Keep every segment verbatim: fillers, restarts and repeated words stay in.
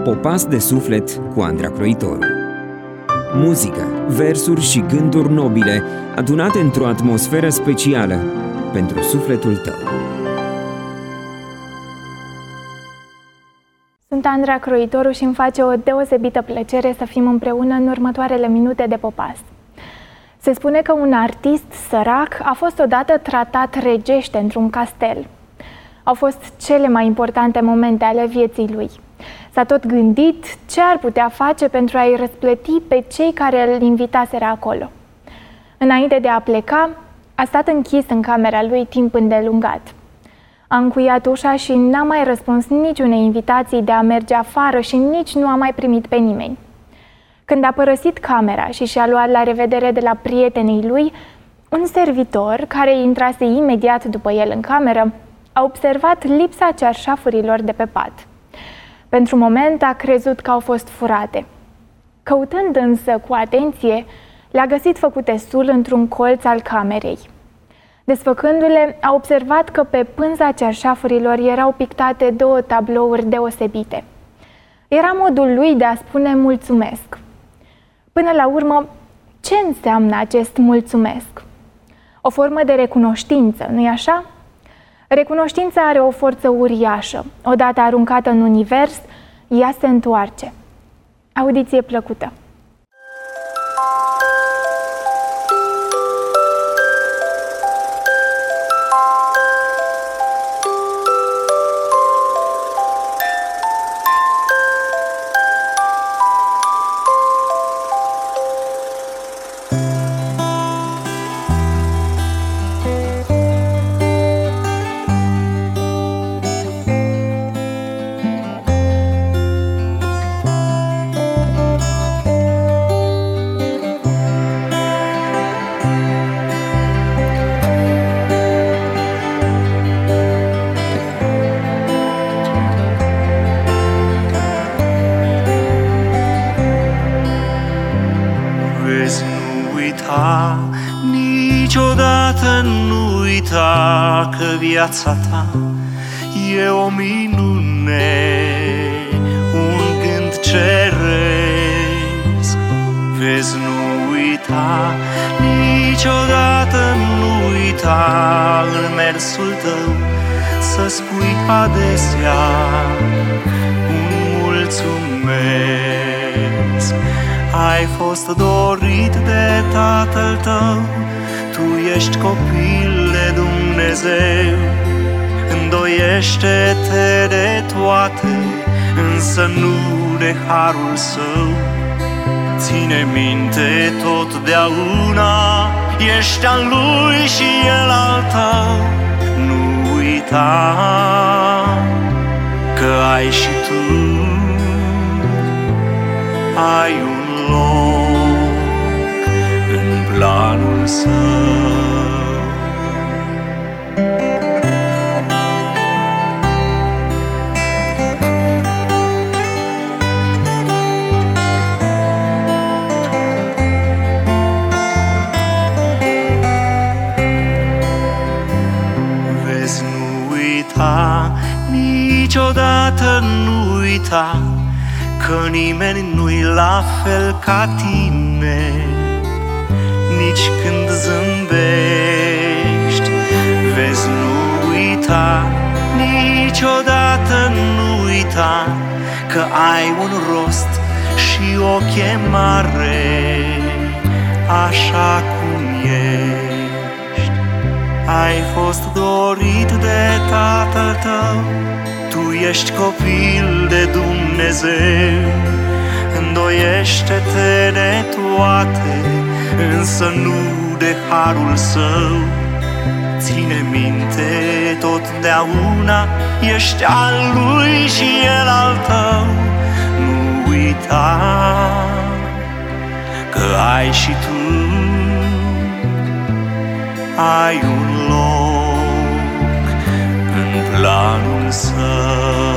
Popas de suflet cu Andra Croitoru. Muzică, versuri și gânduri nobile adunate într-o atmosferă specială pentru sufletul tău. Sunt Andra Croitoru și îmi face o deosebită plăcere să fim împreună în următoarele minute de Popas. Se spune că un artist sărac a fost odată tratat regește într-un castel. Au fost cele mai importante momente ale vieții lui. S-a tot gândit ce ar putea face pentru a-i răsplăti pe cei care îl invitaseră acolo. Înainte de a pleca, a stat închis în camera lui timp îndelungat. A încuiat ușa și n-a mai răspuns niciunei invitații de a merge afară și nici nu a mai primit pe nimeni. Când a părăsit camera și și-a luat la revedere de la prietenii lui, un servitor, care intrase imediat după el în cameră, a observat lipsa cearșafurilor de pe pat. Pentru moment a crezut că au fost furate. Căutând însă cu atenție, le-a găsit făcute sul într-un colț al camerei. Desfăcându-le, a observat că pe pânza cearșafurilor erau pictate două tablouri deosebite. Era modul lui de a spune mulțumesc. Până la urmă, ce înseamnă acest mulțumesc? O formă de recunoștință, nu-i așa? Recunoștința are o forță uriașă. Odată aruncată în univers, ea se întoarce. Audiție plăcută! Niciodată nu uita că viața ta e o minune, un gând ceresc. Vezi, nu uita, niciodată nu uita în mersul tău să spui adesea un mulțumesc. Ai fost dorit de Tatăl tău, tu ești copil de Dumnezeu. Îndoiește-te de toate, însă nu de harul său. Ține minte totdeauna, ești al lui și el al tău. Nu uita că ai și tu ai un loc în planul său. Vezi, nu uita, niciodată nu uita că nimeni nu-i la fel ca tine. Nici când zâmbești, vezi, nu uita, niciodată nu uita că ai un rost și o chemare așa cum ești. Ai fost dorit de Tatăl tău, tu ești copil de Dumnezeu. Îndoiește-te de toate, însă nu de harul său. Ține minte totdeauna, ești al lui și el al tău. Nu uita că ai și tu ai un loc în planul său.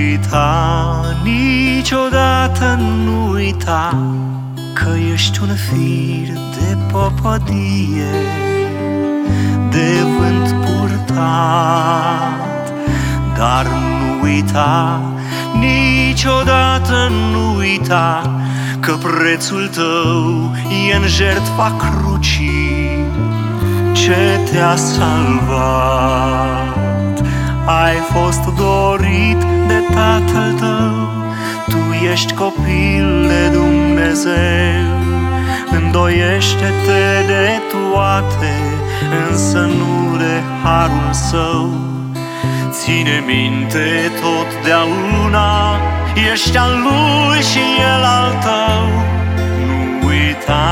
uita, niciodată nu uita că ești un fir de popadie, de vânt purtat. Dar nu uita, niciodată nu uita că prețul tău e în jertfa crucii ce te-a salvat. Ai fost dorit de Tatăl tău, tu ești copil de Dumnezeu. Îndoiește-te de toate, însă nu de harul său. Ține minte totdeauna, ești al lui și el al tău. Nu uita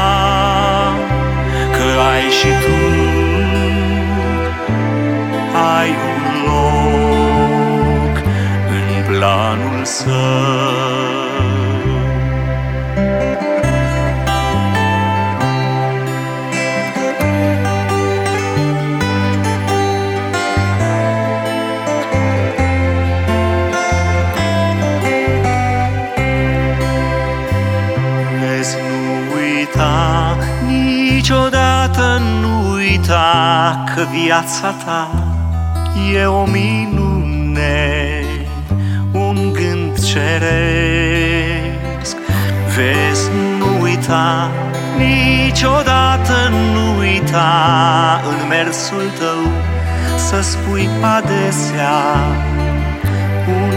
că ai și tu ai un loc în planul său. Niciodată nu uita că viața ta e o minune, un gând ceresc. Vezi, nu uita, niciodată nu uita în mersul tău să spui adesea un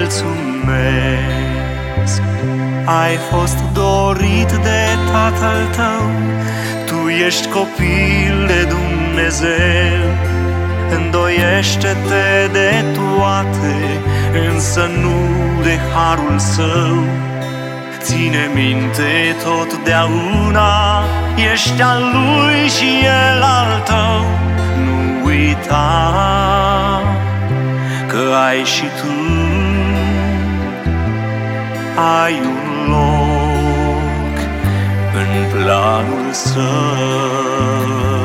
mulțumesc. Ai fost dorit de Tatăl tău, tu ești copil de Dumnezeu. Îndoiește-te de toate, însă nu de harul său. Ține minte totdeauna, ești al lui și el al tău. Nu uita că ai și tu ai un loc în planul său.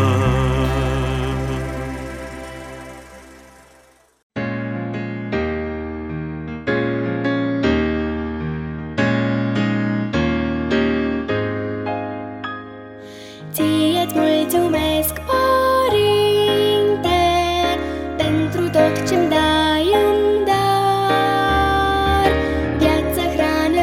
Ție-ți mulțumesc, Părinte, pentru tot ce-mi dai în dar, viață, hrană,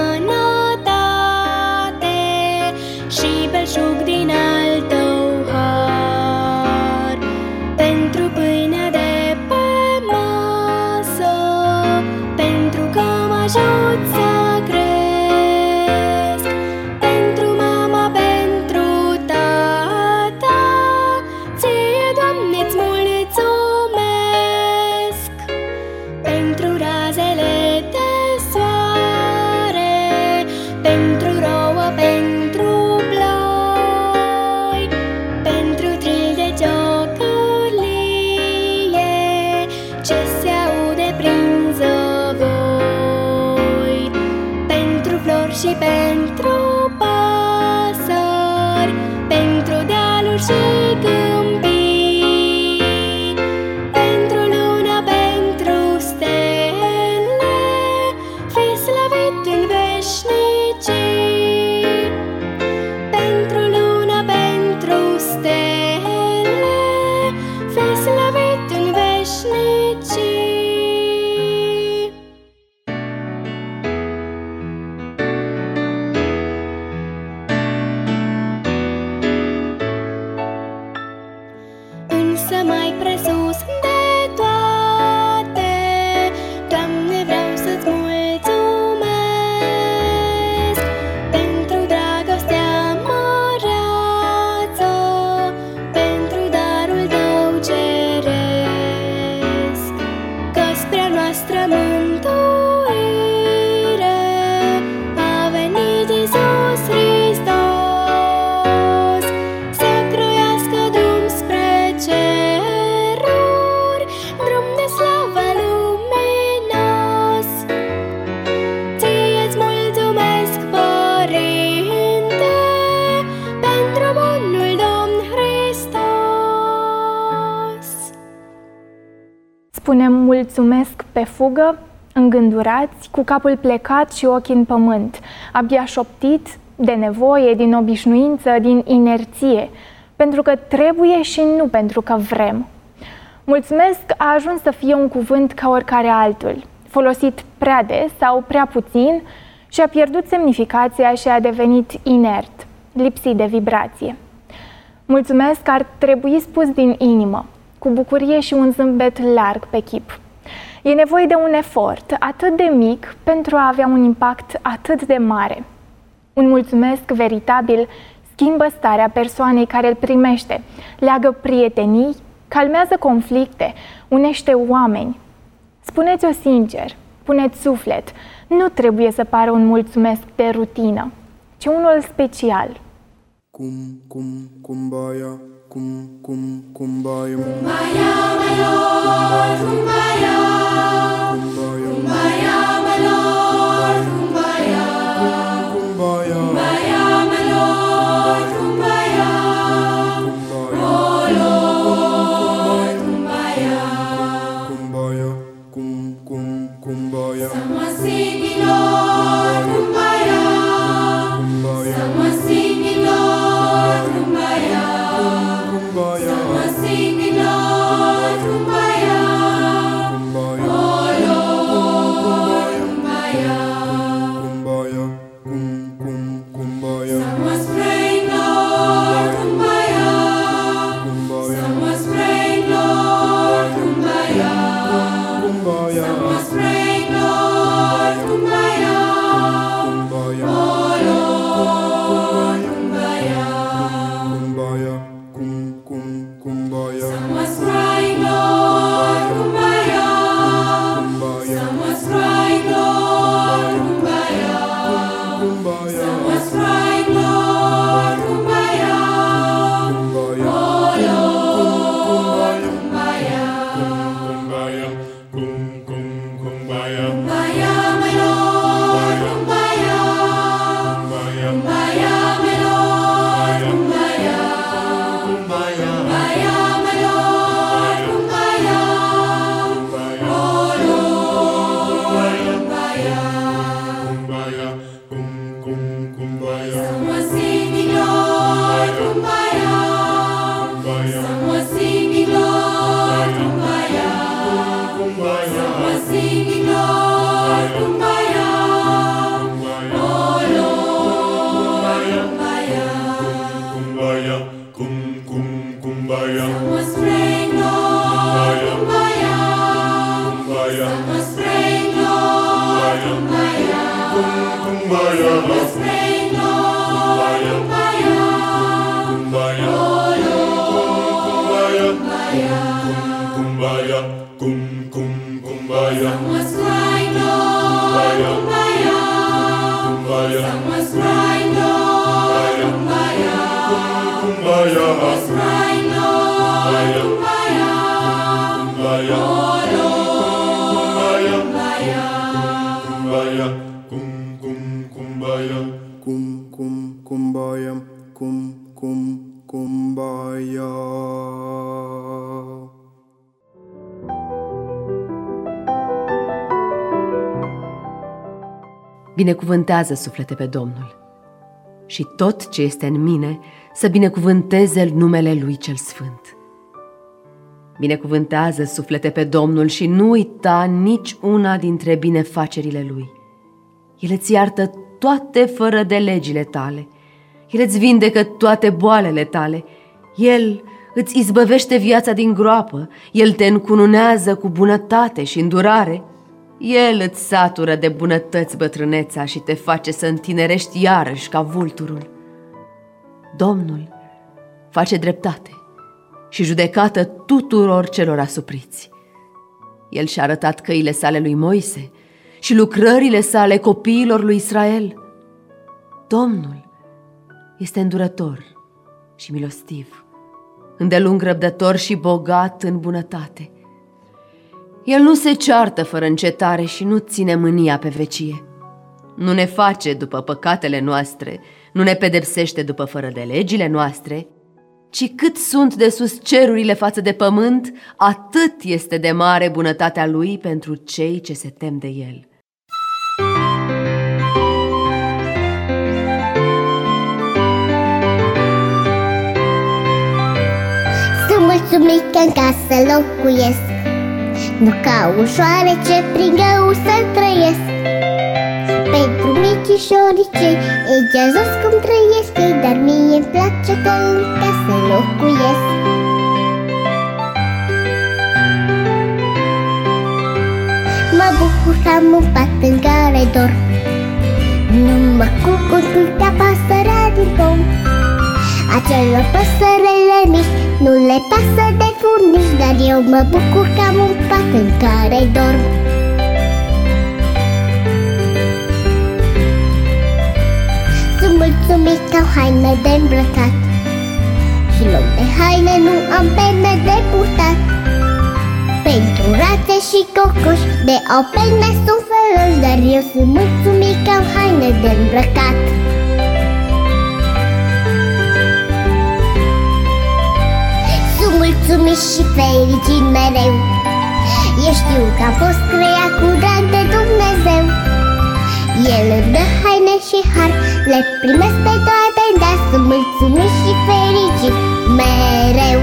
sănătate și belșug din al tău har. Pentru pâinea de pe masă, pentru că mă ajut să cresc, pentru mama, pentru tata, ție, Doamne, îți mulțumesc. Pentru razele de soare, pentru rouă, pentru ploi, pentru tril de ciocărlie ce se aude prin zăvoi, pentru flori și pentru păsări, pentru dealuri și câmpii, pentru lună, pentru stele, fii slăvit în veșnicii. Pentru lună, pentru stele, fii slăvit în veșnicii. Însă mai presus de toate, Doamne, vreau să-ți mulțumesc pentru dragostea măreață, pentru darul tău ceresc, că spre a noastră mântuire a venit Iisus Hristos să croiască drum spre ceruri, drum de slavă luminos. Ție-ți mulțumesc, Părinte, pentru bunul Domn Hristos. Spunem mulțumesc pe fugă îngândurați, cu capul plecat și ochii în pământ, abia șoptit de nevoie, din obișnuință, din inerție, pentru că trebuie și nu pentru că vrem. Mulțumesc a ajuns să fie un cuvânt ca oricare altul, folosit prea des sau prea puțin și a pierdut semnificația și a devenit inert, lipsit de vibrație. Mulțumesc ar trebui spus din inimă, cu bucurie și un zâmbet larg pe chip. E nevoie de un efort atât de mic pentru a avea un impact atât de mare. Un mulțumesc veritabil schimbă starea persoanei care îl primește, leagă prietenii, calmează conflicte, unește oameni. Spuneți-o sincer, puneți suflet, nu trebuie să pară un mulțumesc de rutină, ci unul special. Cum, cum, cumbaya, cum, cum, cumbaya, Kumbaya, my Lord, Kumbaya, Kumbaya, my Lord, Kumbaya, cumbaya, Kumbaya, my Lord, Kumbaya, oh Lord, Kumbaya, cumbaya, cum, cum, cumbaya, someone singing Lord, Kumbaya, someone singing Lord, Kumbaya, cumbaya, someone singing Lord, Kumbaya, oh Lord, Kumbaya. cumbaya, cum, cum, cumbaya, Someone's praying, Lord, Kumbaya. cumbaya, Someone's praying, Lord, Kumbaya. cumbaya, Someone's praying, Lord, Kumbaya. cumbaya, Oh Lord, Kumbaya. cumbaya, cum, cum, cumbaya, Someone's crying, Lord, Kumbaya. cumbaya, Someone's crying, Lord, Kumbaya. cumbaya, Someone's crying, Lord, Kumbaya. cumbaya, Oh Lord, Kumbaya. cumbaya, cum, cum, cumbaya, Kumbaya, my Lord, Kumbaya. cumbaya, Kumbaya, my Lord, Kumbaya. cumbaya, Kumbaya, my Lord, Kumbaya. Oh Lord, Kumbaya. cumbaya, cum, cum, cumbaya, Someone singing, Lord, Kumbaya. cumbaya, Someone singing, Lord, Kumbaya. cumbaya, Someone singing, Lord, Kumbaya. Oh Lord, Kumbaya. cumbaya, cum, cum, cumbaya, Someone's praying, Lord, Kumbaya. cumbaya, Someone's praying, Lord, Kumbaya. cumbaya, Someone's praying, Lord, Kumbaya. cumbaya, Oh Lord, Kumbaya. cumbaya, cum, cum, cumbaya, Someone's crying, Lord, Kumbaya. cumbaya, Someone's crying, Lord, Kumbaya. cumbaya, Someone's crying, Lord, Kumbaya. cumbaya, Oh Lord, Kumbaya. cumbaya, cum, cum, cumbaya, cum, cum, cumbaya, cum, cum, cumbaya. Binecuvântează, suflete, pe Domnul, și tot ce este în mine să binecuvânteze numele Lui cel Sfânt. Binecuvântează, suflete, pe Domnul și nu uita nici una dintre binefacerile Lui. El îți iartă toate fără de legile tale, El îți vindecă toate boalele tale, El îți izbăvește viața din groapă, El te încununează cu bunătate și îndurare, El îți satură de bunătăți bătrâneța și te face să întinerești iarăși ca vulturul. Domnul face dreptate și judecată tuturor celor asupriți. El și-a arătat căile sale lui Moise și lucrările sale copiilor lui Israel. Domnul este îndurător și milostiv, îndelung răbdător și bogat în bunătate. El nu se ceartă fără încetare și nu ține mânia pe vecie. Nu ne face după păcatele noastre, nu ne pedepsește după fără de legile noastre, ci cât sunt de sus cerurile față de pământ, atât este de mare bunătatea Lui pentru cei ce se tem de El. Sunt mulțumit că în casă locuiesc, nu ca ușoare ce prin greu să trăiesc. Pentru micișorii cei e geazos cum trăiesc ei, dar mie-mi place că în casă locuiesc. Mă bucur că am un pat în care dorm, nu mă cucur câtea pasărea din pom. Acelor păsărele mici nu le pasă de furnici, dar eu mă bucur că am un pat în care dorm. Sunt mulțumit că am haine de îmbrăcat și loc de haine nu am pene de purtat. Pentru rațe și cocoși de au pene sunt feroși, dar eu sunt mulțumit că am haine de îmbrăcat. Sunt mulțumit și fericit mereu, eu știu că am fost creat cu drag de Dumnezeu. El îmi dă haine și har, le primesc pe toate, dar sunt mulțumit și fericit mereu.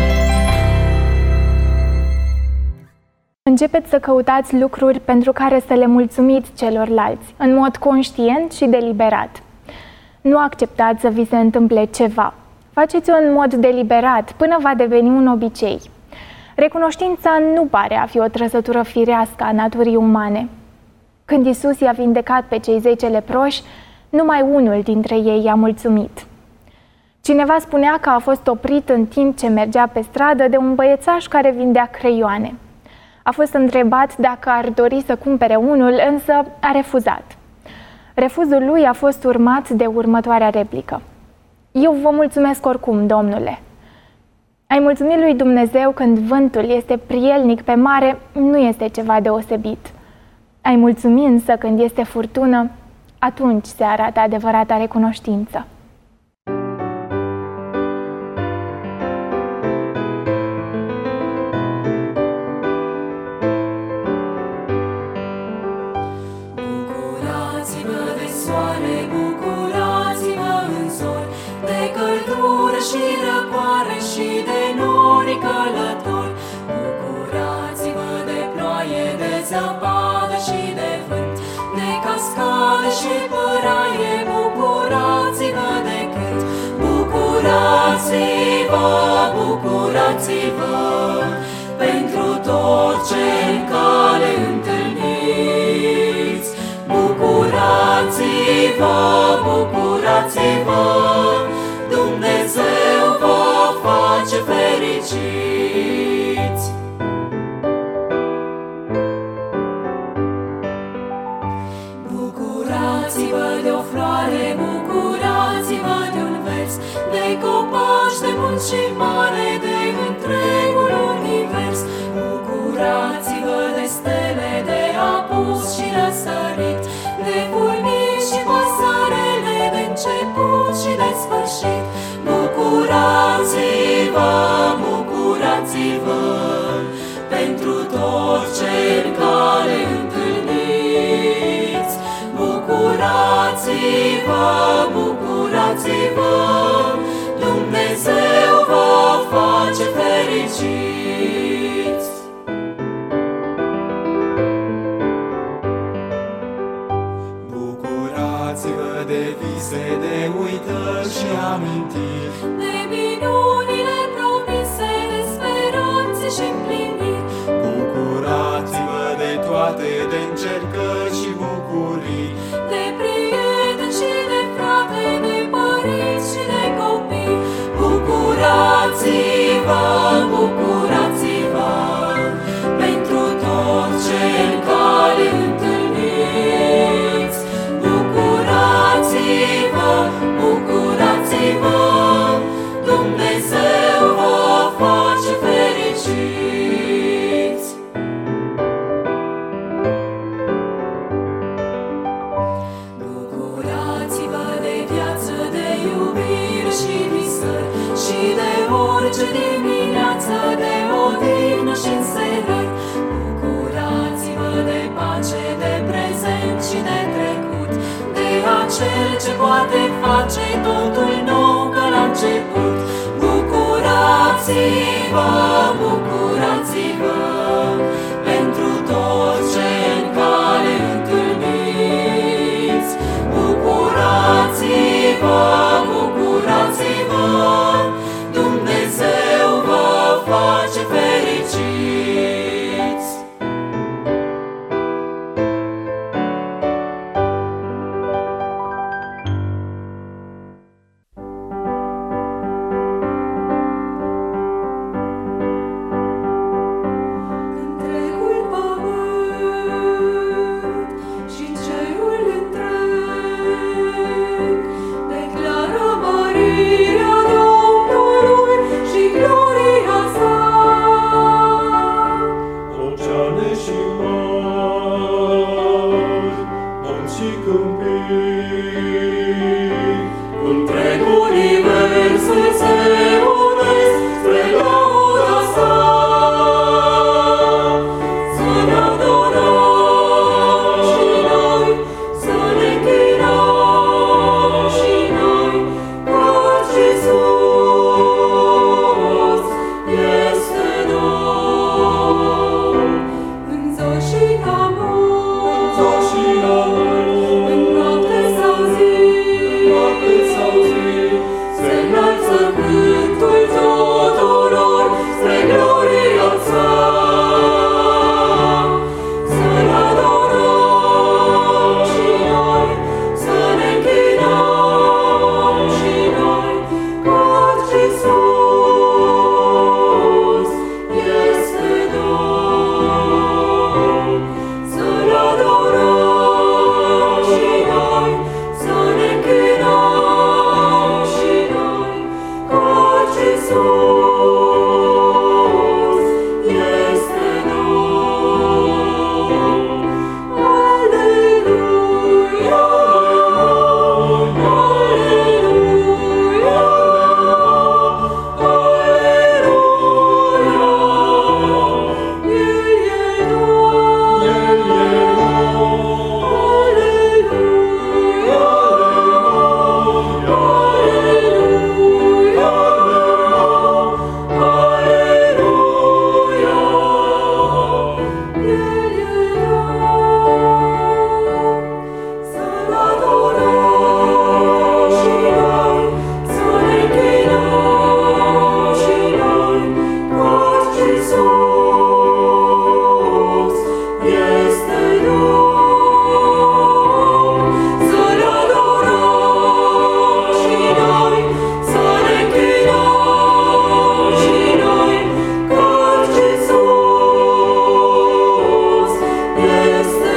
Începeți să căutați lucruri pentru care să le mulțumiți celorlalți, în mod conștient și deliberat. Nu acceptați să vi se întâmple ceva. Faceți-o în mod deliberat, până va deveni un obicei. Recunoștința nu pare a fi o trăsătură firească a naturii umane. Când Iisus i-a vindecat pe cei zece leproși, numai unul dintre ei i-a mulțumit. Cineva spunea că a fost oprit în timp ce mergea pe stradă de un băiețaș care vindea creioane. A fost întrebat dacă ar dori să cumpere unul, însă a refuzat. Refuzul lui a fost urmat de următoarea replică: eu vă mulțumesc oricum, Domnule. Ai mulțumit lui Dumnezeu când vântul este prielnic pe mare nu este ceva deosebit. Ai mulțumit însă când este furtună, atunci se arată adevărata recunoștință. Bucurați-vă de soare, bucurați-vă în zori, de căldură și răcoare și de nori călători. Bucurați-vă de ploaie, de zăpadă și de vânt, de cascade și păraie, bucurați-vă de cânt. Bucurați-vă, bucurați-vă, pentru tot ce în cale întâlniți. Bucurați-vă, bucurați-vă, Dumnezeu vă face fericiți. Bucurați-vă de o floare, bucurați-vă de un vers, de copaci, de munți și mare, de întregul univers. Bucurați-vă de stele, de apus și răsărit, de fulmini și păsărele, de început și de sfârșit. Bucurați-vă, bucurați-vă, pentru tot ce în cale întâlniți. Bucurați-vă, bucurați-vă, Dumnezeu vă face fericiți. Bucurați-vă de vise, de uitări și amintiri, de minunile promise, de speranțe și împliniri. bucurați-vă de toate, de încercări și bucurii, De prieteni și de frate, de părinți și de copii. Bucurați-vă, bucurați-vă, pentru tot ce în cale întâlniți. Bucurați-vă, bucurați-vă, Dumnezeu vă face fericiți. orice dimineață de odihnă și înserări. Bucurați-vă de pace, de prezent și de trecut, de acel ce poate face totul nou ca la început. Bucurați-vă, bucurați-vă, pentru tot ce în cale întâlniți. Bucurați-vă, bucurați-vă, Dumnezeu vă face fericiți. Întregul pământ și cerul întreg declară mărirea Domnului și gloria sa. Oceane și mari, munți și câmpii, Întreg universul se unesc spre lauda sa. Să ne adorăm și noi, să ne închinăm și noi, căci Iisus este Domn. În zor și amor, zor și amor, în noapte sau zi, noapte sau zi, se înalță cântul tuturor spre gloria sa. Să-L adorăm și noi, să ne închinăm și noi, căci Iisus este Domn. Să-L adorăm și noi, să ne închinăm și noi, căci Iisus este Domn. Aleluia, aleluia, aleluia, El e Domn. El e Să-L adorăm și noi, să ne închinăm și noi, căci Iisus este Domn. Să-L adorăm și noi, să ne închinăm și noi, căci Iisus este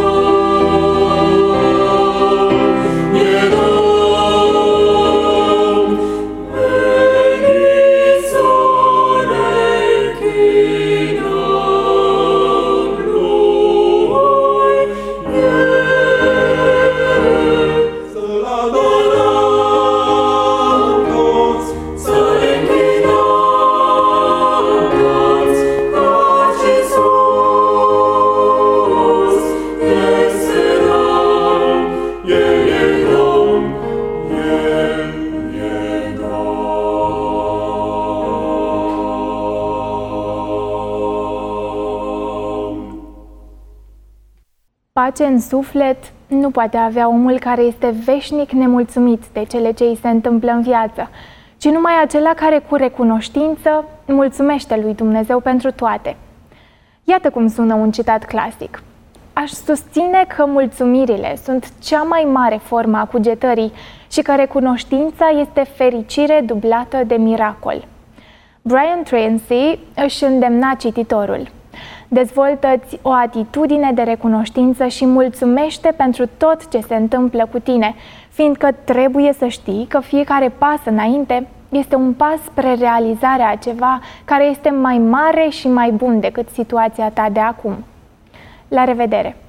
Domn. E Domn, veniți să ne închinăm lui. Să-L adorăm toți, Să ne închinăm toți, căci Iisus este Domn. El e Domn, El e Domn. Pace în suflet nu poate avea omul care este veșnic nemulțumit de cele ce îi se întâmplă în viață, ci numai acela care cu recunoștință mulțumește lui Dumnezeu pentru toate. Iată cum sună un citat clasic. Aș susține că mulțumirile sunt cea mai mare formă a cugetării și că recunoștința este fericire dublată de miracol. Brian Tracy își îndemna cititorul: dezvoltă-ți o atitudine de recunoștință și mulțumește pentru tot ce se întâmplă cu tine, fiindcă trebuie să știi că fiecare pas înainte este un pas spre realizarea a ceva care este mai mare și mai bun decât situația ta de acum. La revedere!